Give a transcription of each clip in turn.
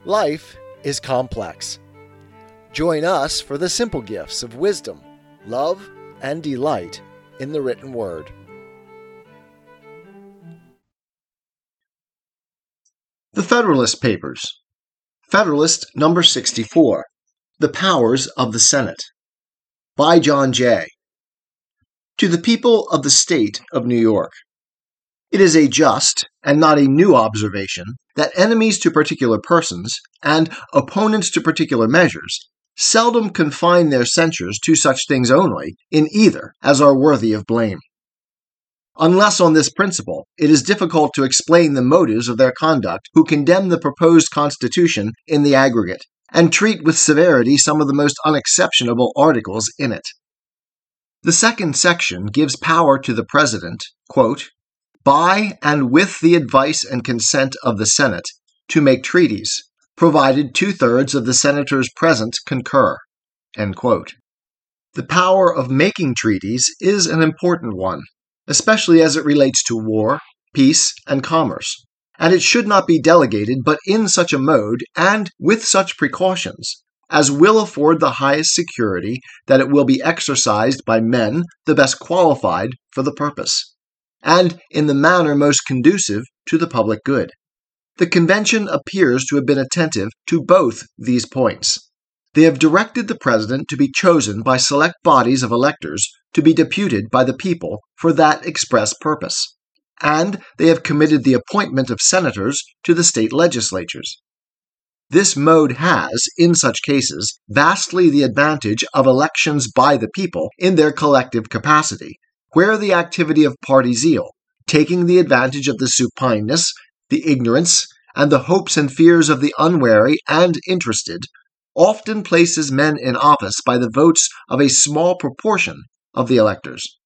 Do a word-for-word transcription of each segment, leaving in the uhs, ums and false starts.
Life is complex. Join us for the simple gifts of wisdom, love, and delight in the written word. The Federalist Papers. Federalist number sixty-four. The Powers of the Senate. By John Jay. To the people of the State of New York. It is a just and not a new observation that enemies to particular persons and opponents to particular measures seldom confine their censures to such things only, in either, as are worthy of blame. Unless on this principle, it is difficult to explain the motives of their conduct who condemn the proposed Constitution in the aggregate, and treat with severity some of the most unexceptionable articles in it. The second section gives power to the President, quote, by and with the advice and consent of the Senate, to make treaties, provided two-thirds of the senators present concur. End quote. The power of making treaties is an important one, especially as it relates to war, peace, and commerce, and it should not be delegated but in such a mode and with such precautions as will afford the highest security that it will be exercised by men the best qualified for the purpose, and in the manner most conducive to the public good. The convention appears to have been attentive to both these points. They have directed the President to be chosen by select bodies of electors to be deputed by the people for that express purpose, and they have committed the appointment of senators to the state legislatures. This mode has, in such cases, vastly the advantage of elections by the people in their collective capacity, where the activity of party zeal, taking the advantage of the supineness, the ignorance, and the hopes and fears of the unwary and interested, often places men in office by the votes of a small proportion of the electors.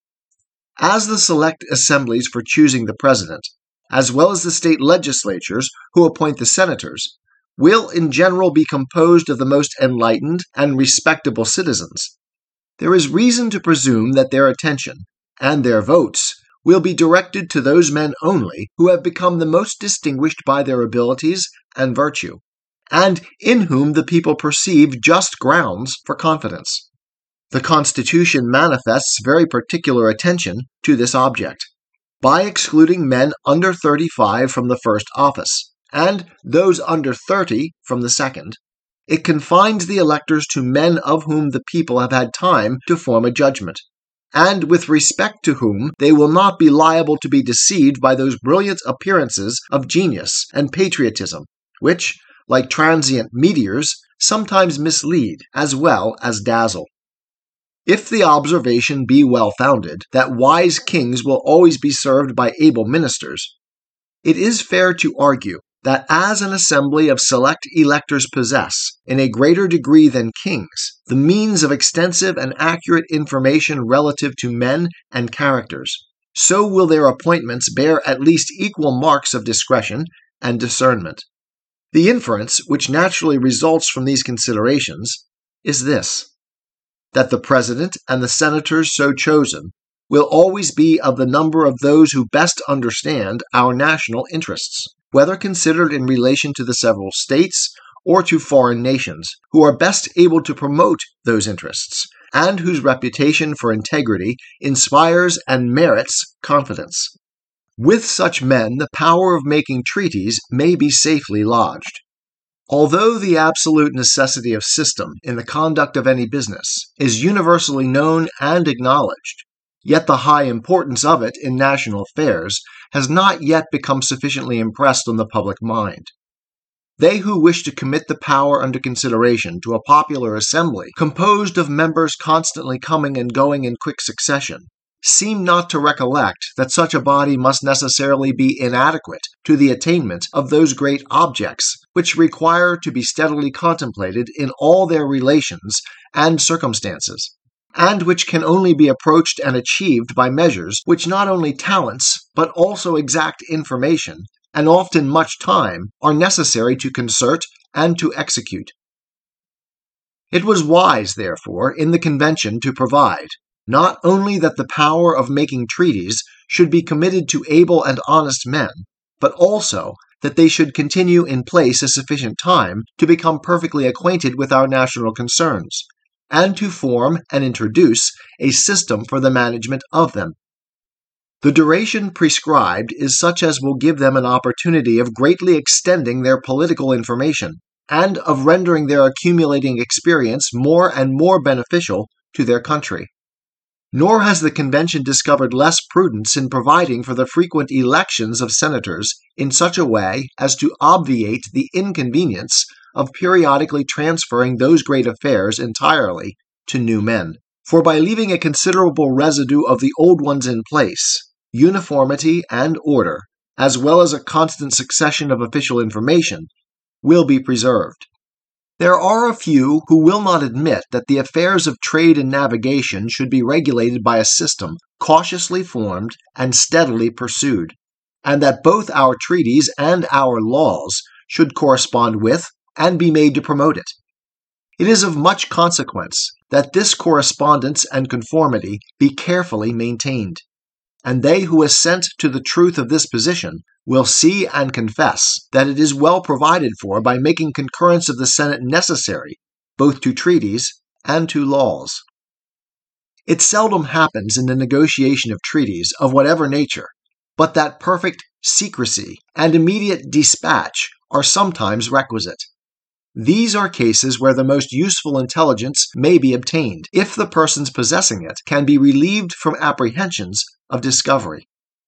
As the select assemblies for choosing the President, as well as the state legislatures who appoint the senators, will in general be composed of the most enlightened and respectable citizens, there is reason to presume that their attention and their votes will be directed to those men only who have become the most distinguished by their abilities and virtue, and in whom the people perceive just grounds for confidence. The Constitution manifests very particular attention to this object, by excluding men under thirty-five from the first office, and those under thirty from the second. It confines the electors to men of whom the people have had time to form a judgment, and with respect to whom they will not be liable to be deceived by those brilliant appearances of genius and patriotism, which, like transient meteors, sometimes mislead as well as dazzle. If the observation be well founded that wise kings will always be served by able ministers, it is fair to argue that as an assembly of select electors possess, in a greater degree than kings, the means of extensive and accurate information relative to men and characters, so will their appointments bear at least equal marks of discretion and discernment. The inference which naturally results from these considerations is this, that the President and the senators so chosen will always be of the number of those who best understand our national interests, whether considered in relation to the several states or to foreign nations, who are best able to promote those interests, and whose reputation for integrity inspires and merits confidence. With such men, the power of making treaties may be safely lodged. Although the absolute necessity of system in the conduct of any business is universally known and acknowledged, yet the high importance of it in national affairs has not yet become sufficiently impressed on the public mind. They who wish to commit the power under consideration to a popular assembly composed of members constantly coming and going in quick succession seem not to recollect that such a body must necessarily be inadequate to the attainment of those great objects which require to be steadily contemplated in all their relations and circumstances, and which can only be approached and achieved by measures which not only talents, but also exact information, and often much time, are necessary to concert and to execute. It was wise, therefore, in the convention to provide, not only that the power of making treaties should be committed to able and honest men, but also that they should continue in place a sufficient time to become perfectly acquainted with our national concerns, and to form and introduce a system for the management of them. The duration prescribed is such as will give them an opportunity of greatly extending their political information, and of rendering their accumulating experience more and more beneficial to their country. Nor has the convention discovered less prudence in providing for the frequent elections of senators in such a way as to obviate the inconvenience of periodically transferring those great affairs entirely to new men. For by leaving a considerable residue of the old ones in place, uniformity and order, as well as a constant succession of official information, will be preserved. There are a few who will not admit that the affairs of trade and navigation should be regulated by a system cautiously formed and steadily pursued, and that both our treaties and our laws should correspond with and be made to promote it. It is of much consequence that this correspondence and conformity be carefully maintained, and they who assent to the truth of this position will see and confess that it is well provided for by making concurrence of the Senate necessary both to treaties and to laws. It seldom happens in the negotiation of treaties of whatever nature, but that perfect secrecy and immediate dispatch are sometimes requisite. These are cases where the most useful intelligence may be obtained, if the persons possessing it can be relieved from apprehensions of discovery.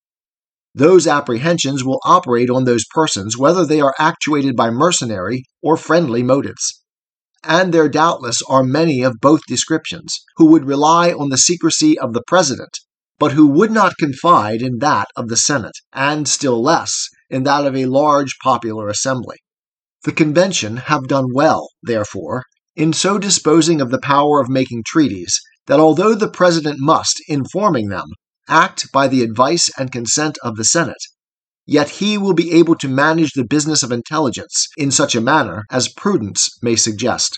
Those apprehensions will operate on those persons whether they are actuated by mercenary or friendly motives. And there doubtless are many of both descriptions who would rely on the secrecy of the President, but who would not confide in that of the Senate, and still less in that of a large popular assembly. The convention have done well, therefore, in so disposing of the power of making treaties, that although the President must, in forming them, act by the advice and consent of the Senate, yet he will be able to manage the business of intelligence in such a manner as prudence may suggest.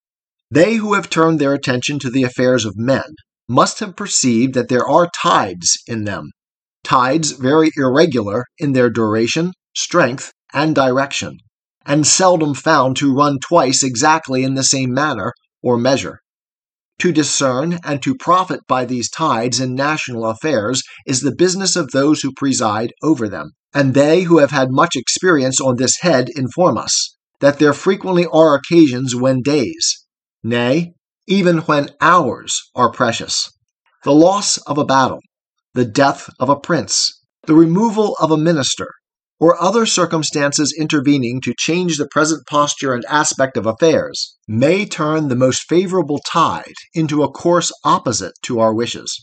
They who have turned their attention to the affairs of men must have perceived that there are tides in them, tides very irregular in their duration, strength, and direction, and seldom found to run twice exactly in the same manner or measure. To discern and to profit by these tides in national affairs is the business of those who preside over them, and they who have had much experience on this head inform us that there frequently are occasions when days, nay, even when hours, are precious. The loss of a battle, the death of a prince, the removal of a minister, or other circumstances intervening to change the present posture and aspect of affairs, may turn the most favorable tide into a course opposite to our wishes.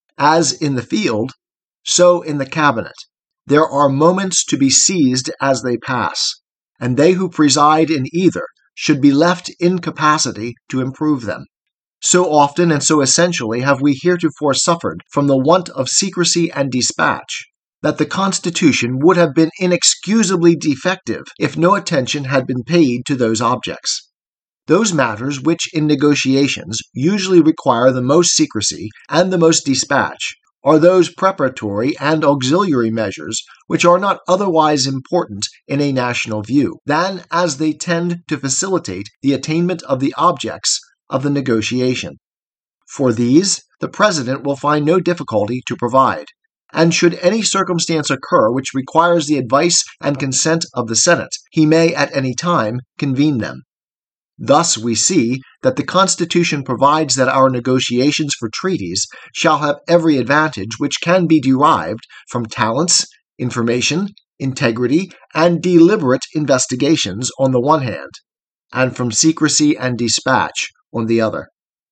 As in the field, so in the cabinet, there are moments to be seized as they pass, and they who preside in either should be left in capacity to improve them. So often and so essentially have we heretofore suffered from the want of secrecy and dispatch, that the Constitution would have been inexcusably defective if no attention had been paid to those objects. Those matters which in negotiations usually require the most secrecy and the most dispatch are those preparatory and auxiliary measures which are not otherwise important in a national view, than as they tend to facilitate the attainment of the objects of the negotiation. For these, the President will find no difficulty to provide, and should any circumstance occur which requires the advice and consent of the Senate, he may at any time convene them. Thus we see that the Constitution provides that our negotiations for treaties shall have every advantage which can be derived from talents, information, integrity, and deliberate investigations on the one hand, and from secrecy and dispatch on the other.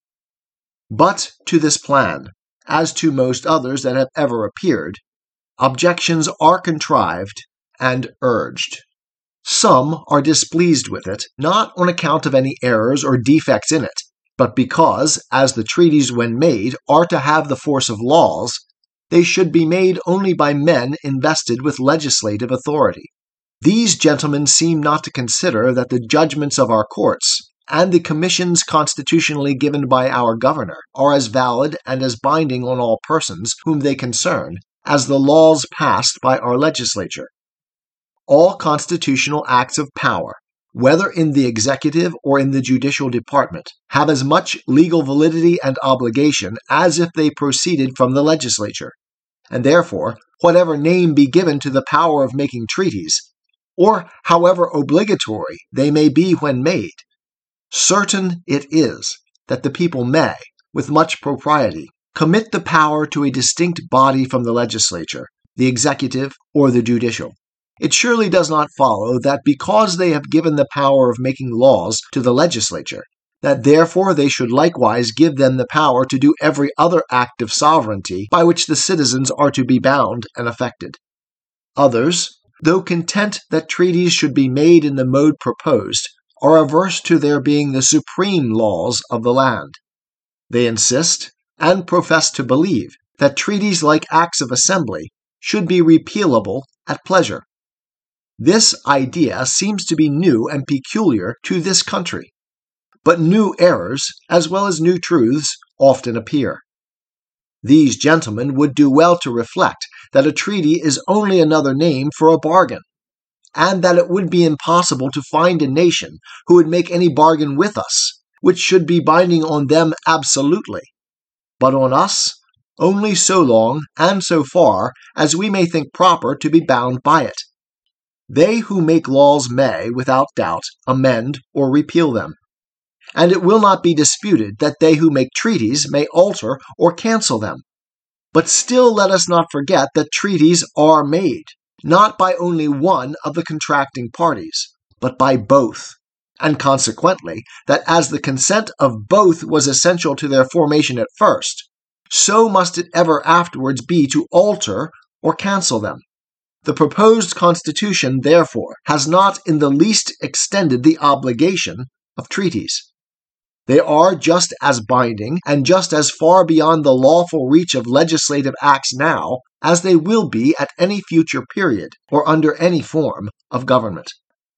But to this plan, as to most others that have ever appeared, objections are contrived and urged. Some are displeased with it, not on account of any errors or defects in it, but because, as the treaties when made are to have the force of laws, they should be made only by men invested with legislative authority. These gentlemen seem not to consider that the judgments of our courts, and the commissions constitutionally given by our governor, are as valid and as binding on all persons whom they concern as the laws passed by our legislature. all constitutional acts of power, whether in the executive or in the judicial department, have as much legal validity and obligation as if they proceeded from the legislature, and therefore, whatever name be given to the power of making treaties, or however obligatory they may be when made, certain it is that the people may, with much propriety, commit the power to a distinct body from the legislature, the executive, or the judicial. It surely does not follow that because they have given the power of making laws to the legislature, that therefore they should likewise give them the power to do every other act of sovereignty by which the citizens are to be bound and affected. Others, though content that treaties should be made in the mode proposed, are averse to their being the supreme laws of the land. They insist, and profess to believe, that treaties like acts of assembly should be repealable at pleasure. This idea seems to be new and peculiar to this country, but new errors, as well as new truths, often appear. These gentlemen would do well to reflect that a treaty is only another name for a bargain, and that it would be impossible to find a nation who would make any bargain with us, which should be binding on them absolutely, but on us only so long and so far as we may think proper to be bound by it. They who make laws may, without doubt, amend or repeal them, and it will not be disputed that they who make treaties may alter or cancel them. But still let us not forget that treaties are made, not by only one of the contracting parties, but by both, and consequently that as the consent of both was essential to their formation at first, so must it ever afterwards be to alter or cancel them. The proposed Constitution, therefore, has not in the least extended the obligation of treaties. They are just as binding and just as far beyond the lawful reach of legislative acts now as they will be at any future period or under any form of government.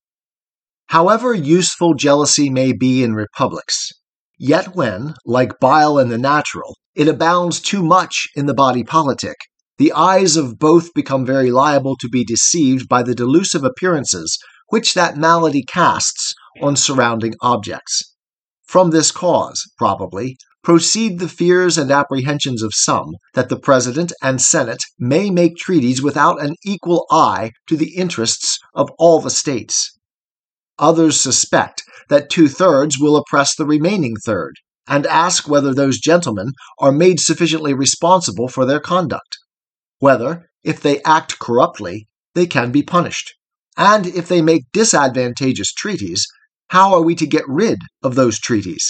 However useful jealousy may be in republics, yet when, like bile in the natural, it abounds too much in the body politic, the eyes of both become very liable to be deceived by the delusive appearances which that malady casts on surrounding objects. From this cause, probably, proceed the fears and apprehensions of some that the President and Senate may make treaties without an equal eye to the interests of all the states. Others suspect that two-thirds will oppress the remaining third, and ask whether those gentlemen are made sufficiently responsible for their conduct, whether, if they act corruptly, they can be punished, and if they make disadvantageous treaties, how are we to get rid of those treaties?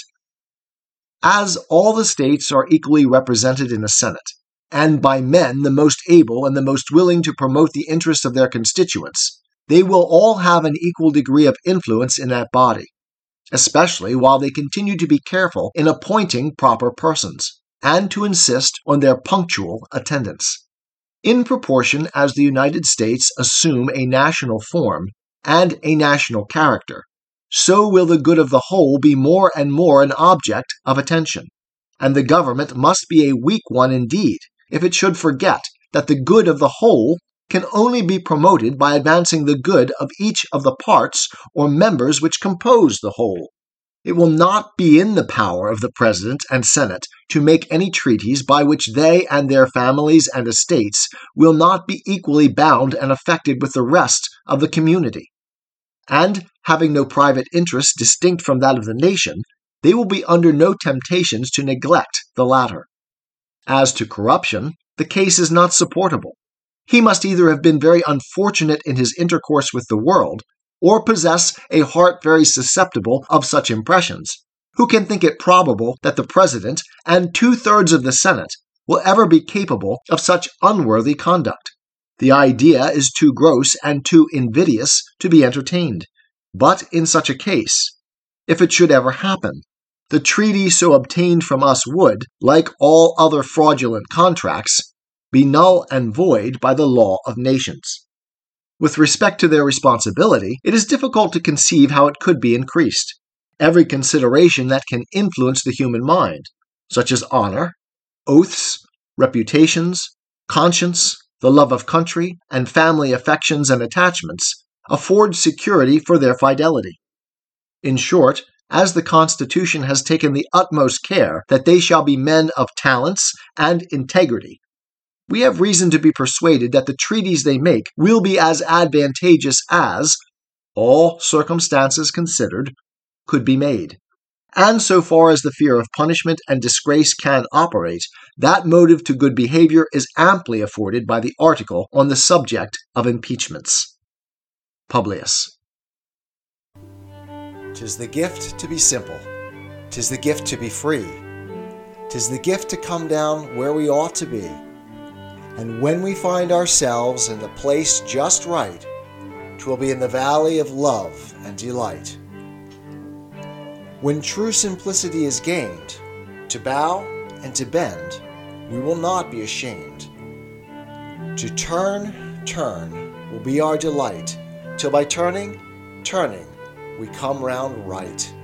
As all the states are equally represented in the Senate, and by men the most able and the most willing to promote the interests of their constituents, they will all have an equal degree of influence in that body, especially while they continue to be careful in appointing proper persons, and to insist on their punctual attendance. In proportion as the United States assume a national form and a national character, so will the good of the whole be more and more an object of attention, and the government must be a weak one indeed if it should forget that the good of the whole can only be promoted by advancing the good of each of the parts or members which compose the whole. It will not be in the power of the President and Senate to make any treaties by which they and their families and estates will not be equally bound and affected with the rest of the community. And, having no private interest distinct from that of the nation, they will be under no temptations to neglect the latter. As to corruption, the case is not supportable. He must either have been very unfortunate in his intercourse with the world, or possess a heart very susceptible of such impressions, who can think it probable that the President and two-thirds of the Senate will ever be capable of such unworthy conduct. The idea is too gross and too invidious to be entertained. But in such a case, if it should ever happen, the treaty so obtained from us would, like all other fraudulent contracts, be null and void by the law of nations. With respect to their responsibility, it is difficult to conceive how it could be increased. Every consideration that can influence the human mind, such as honor, oaths, reputations, conscience, the love of country, and family affections and attachments, afford security for their fidelity. In short, as the Constitution has taken the utmost care that they shall be men of talents and integrity, we have reason to be persuaded that the treaties they make will be as advantageous as, all circumstances considered, could be made. And so far as the fear of punishment and disgrace can operate, that motive to good behavior is amply afforded by the article on the subject of impeachments. Publius. 'Tis the gift to be simple, 'tis the gift to be free, 'tis the gift to come down where we ought to be, and when we find ourselves in the place just right, 'twill be in the valley of love and delight. When true simplicity is gained, to bow and to bend, we will not be ashamed. To turn, turn will be our delight, till by turning, turning, we come round right.